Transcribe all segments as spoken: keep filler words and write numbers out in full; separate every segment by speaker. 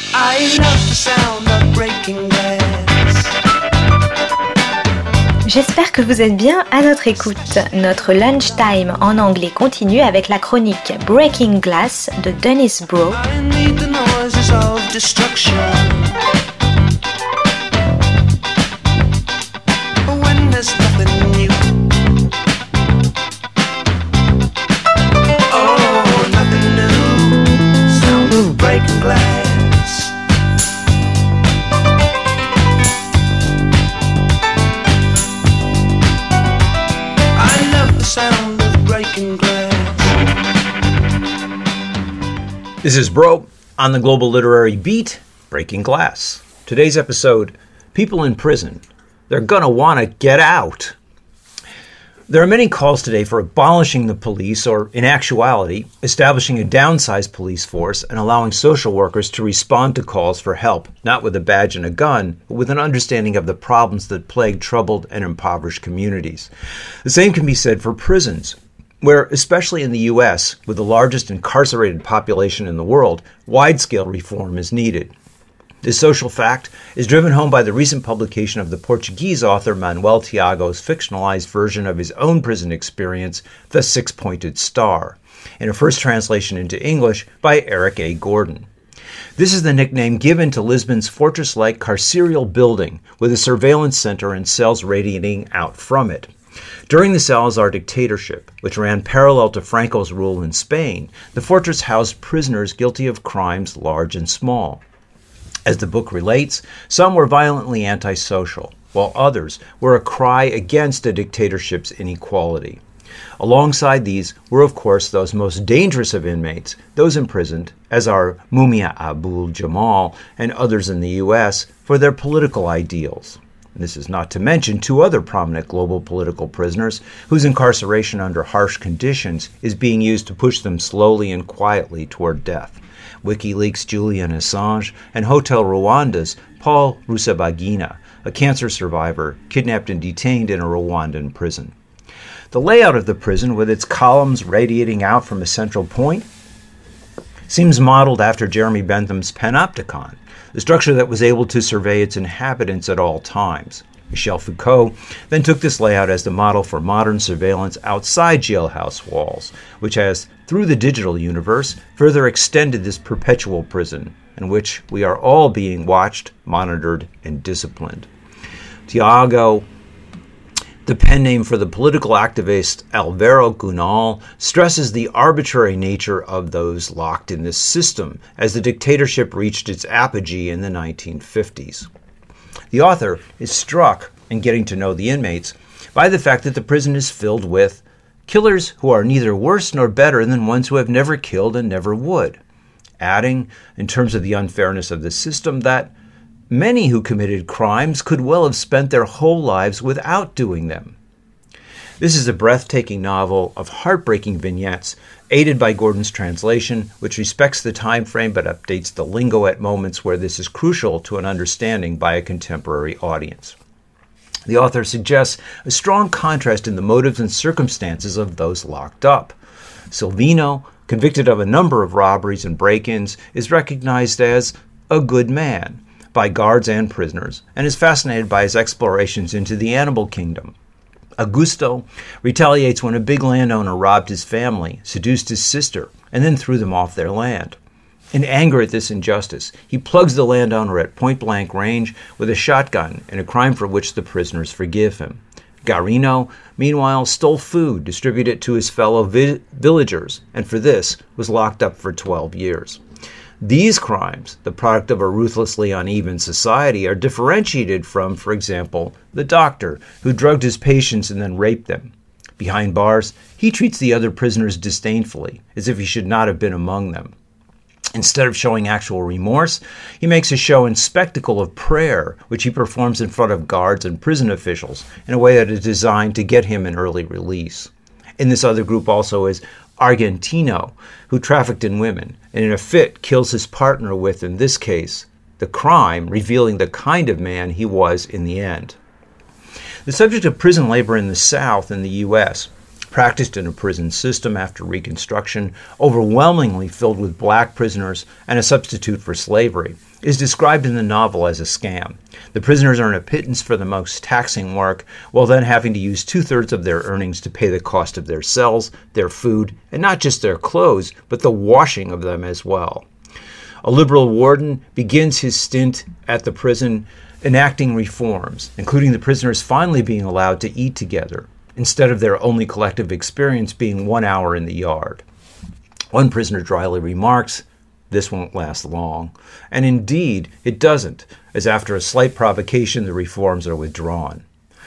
Speaker 1: I love the sound of breaking glass.
Speaker 2: J'espère que vous êtes bien à notre écoute. Notre lunchtime en anglais continue avec la chronique Breaking Glass de Dennis Bro.
Speaker 1: I need the noises of destruction. When there's nothing new. Oh, nothing new. Sound of breaking glass. Sound of breaking glass.
Speaker 3: This is Bro on the Global Literary Beat, Breaking Glass. Today's episode, people in prison. They're gonna wanna get out. There are many calls today for abolishing the police, or in actuality, establishing a downsized police force and allowing social workers to respond to calls for help, not with a badge and a gun, but with an understanding of the problems that plague troubled and impoverished communities. The same can be said for prisons, where, especially in the U S, with the largest incarcerated population in the world, wide-scale reform is needed. This social fact is driven home by the recent publication of the Portuguese author Manuel Tiago's fictionalized version of his own prison experience, The Six-Pointed Star, in a first translation into English by Eric A. Gordon. This is the nickname given to Lisbon's fortress-like carceral building with a surveillance center and cells radiating out from it. During the Salazar dictatorship, which ran parallel to Franco's rule in Spain, the fortress housed prisoners guilty of crimes large and small. As the book relates, some were violently antisocial, while others were a cry against the dictatorship's inequality. Alongside these were, of course, those most dangerous of inmates, those imprisoned, as are Mumia Abu-Jamal and others in the U S, for their political ideals. This is not to mention two other prominent global political prisoners whose incarceration under harsh conditions is being used to push them slowly and quietly toward death. WikiLeaks' Julian Assange, and Hotel Rwanda's Paul Rusesabagina, a cancer survivor kidnapped and detained in a Rwandan prison. The layout of the prison, with its columns radiating out from a central point, seems modeled after Jeremy Bentham's Panopticon, the structure that was able to survey its inhabitants at all times. Michel Foucault then took this layout as the model for modern surveillance outside jailhouse walls, which has, through the digital universe, further extended this perpetual prison, in which we are all being watched, monitored, and disciplined. Tiago, the pen name for the political activist Alvaro Gunal, stresses the arbitrary nature of those locked in this system as the dictatorship reached its apogee in the nineteen fifties. The author is struck, in getting to know the inmates, by the fact that the prison is filled with killers who are neither worse nor better than ones who have never killed and never would, adding, in terms of the unfairness of the system, that many who committed crimes could well have spent their whole lives without doing them. This is a breathtaking novel of heartbreaking vignettes, aided by Gordon's translation, which respects the time frame but updates the lingo at moments where this is crucial to an understanding by a contemporary audience. The author suggests a strong contrast in the motives and circumstances of those locked up. Silvino, convicted of a number of robberies and break-ins, is recognized as a good man by guards and prisoners, and is fascinated by his explorations into the animal kingdom. Augusto retaliates when a big landowner robbed his family, seduced his sister, and then threw them off their land. In anger at this injustice, he plugs the landowner at point-blank range with a shotgun in a crime for which the prisoners forgive him. Garino, meanwhile, stole food, distributed it to his fellow vi- villagers, and for this was locked up for twelve years. These crimes, the product of a ruthlessly uneven society, are differentiated from, for example, the doctor who drugged his patients and then raped them. Behind bars, he treats the other prisoners disdainfully, as if he should not have been among them. Instead of showing actual remorse, he makes a show and spectacle of prayer, which he performs in front of guards and prison officials in a way that is designed to get him an early release. In this other group also is Argentino, who trafficked in women, and in a fit kills his partner with, in this case, the crime, revealing the kind of man he was in the end. The subject of prison labor in the South in the U S practiced in a prison system after Reconstruction, overwhelmingly filled with black prisoners and a substitute for slavery, is described in the novel as a scam. The prisoners earn a pittance for the most taxing work, while then having to use two-thirds of their earnings to pay the cost of their cells, their food, and not just their clothes, but the washing of them as well. A liberal warden begins his stint at the prison enacting reforms, including the prisoners finally being allowed to eat together, instead of their only collective experience being one hour in the yard. One prisoner dryly remarks, "This won't last long." And indeed, it doesn't, as after a slight provocation, the reforms are withdrawn.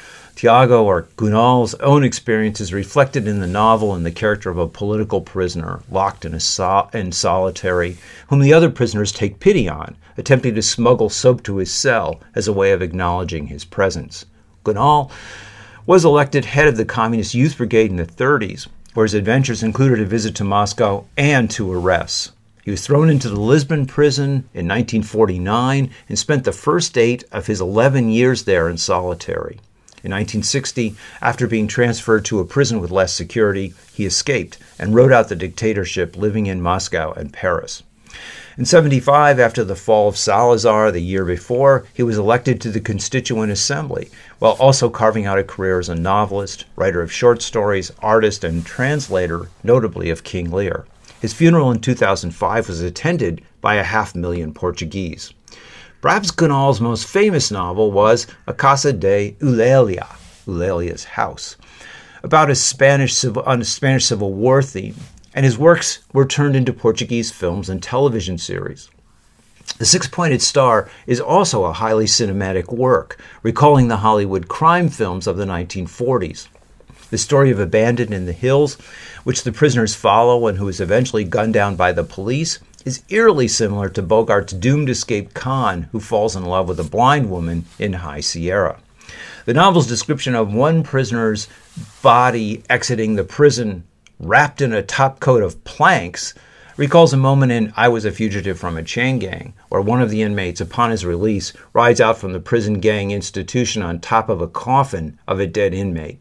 Speaker 3: Tiago, or Gunal's, own experience is reflected in the novel in the character of a political prisoner locked in a sol- in solitary, whom the other prisoners take pity on, attempting to smuggle soap to his cell as a way of acknowledging his presence. Gunal was elected head of the Communist Youth Brigade in the thirties, where his adventures included a visit to Moscow and two arrests. He was thrown into the Lisbon prison in nineteen forty-nine and spent the first eight of his eleven years there in solitary. In nineteen sixty, after being transferred to a prison with less security, he escaped and rode out the dictatorship, living in Moscow and Paris. In seventy-five, after the fall of Salazar the year before, he was elected to the Constituent Assembly, while also carving out a career as a novelist, writer of short stories, artist, and translator, notably of King Lear. His funeral in two thousand five was attended by a half million Portuguese. Perhaps Gunal's most famous novel was A Casa de Eulalia, Eulalia's House, about a Spanish civil, on a Spanish Civil War theme, and his works were turned into Portuguese films and television series. The Six-Pointed Star is also a highly cinematic work, recalling the Hollywood crime films of the nineteen forties. The story of a bandit in the hills, which the prisoners follow and who is eventually gunned down by the police, is eerily similar to Bogart's doomed escape Khan, who falls in love with a blind woman in High Sierra. The novel's description of one prisoner's body exiting the prison wrapped in a topcoat of planks recalls a moment in I Was a Fugitive from a Chain Gang, where one of the inmates, upon his release, rides out from the prison gang institution on top of a coffin of a dead inmate.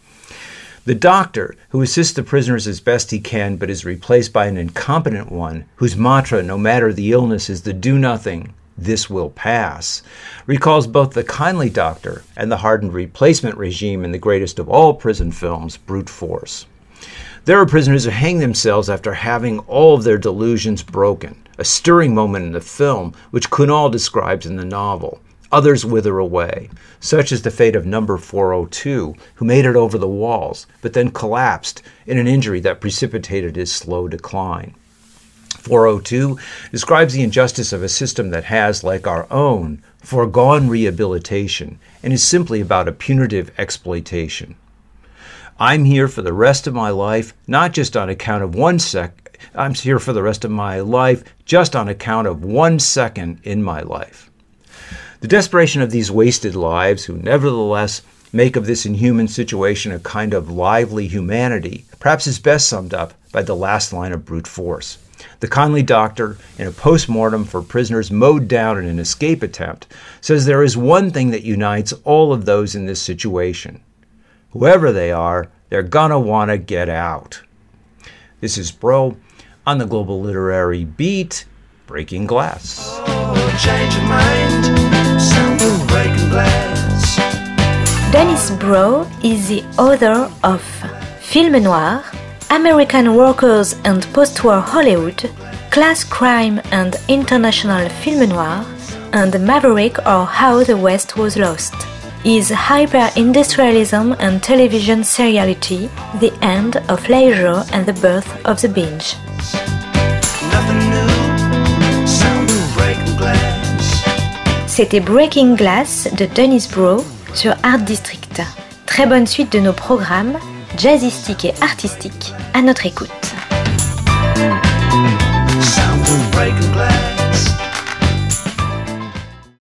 Speaker 3: The doctor, who assists the prisoners as best he can but is replaced by an incompetent one, whose mantra, no matter the illness, is the do-nothing, "This will pass," recalls both the kindly doctor and the hardened replacement regime in the greatest of all prison films, Brute Force. There are prisoners who hang themselves after having all of their delusions broken, a stirring moment in the film, which Gunal describes in the novel. Others wither away. Such is the fate of number four oh two, who made it over the walls, but then collapsed in an injury that precipitated his slow decline. four oh two describes the injustice of a system that has, like our own, foregone rehabilitation and is simply about a punitive exploitation. I'm here for the rest of my life, not just on account of one sec. I'm here for the rest of my life, just on account of one second in my life. The desperation of these wasted lives, who nevertheless make of this inhuman situation a kind of lively humanity, perhaps is best summed up by the last line of Brute Force. The kindly doctor, in a post-mortem for prisoners mowed down in an escape attempt, says there is one thing that unites all of those in this situation. Whoever they are, they're gonna want to get out. This is Bro on the Global Literary Beat, Breaking Glass.
Speaker 1: Oh, change your mind, sound of breaking glass.
Speaker 2: Dennis Brough is the author of Film Noir, American Workers and Post-War Hollywood, Class Crime and International Film Noir, and Maverick or How the West Was Lost. Is hyper-industrialism and television seriality, the end of leisure and the birth of the binge.
Speaker 1: Nothing new, sound of breaking glass.
Speaker 2: C'était Breaking Glass de Dennis Brough sur Art District. Très bonne suite de nos programmes, jazzistiques et artistiques, à notre écoute.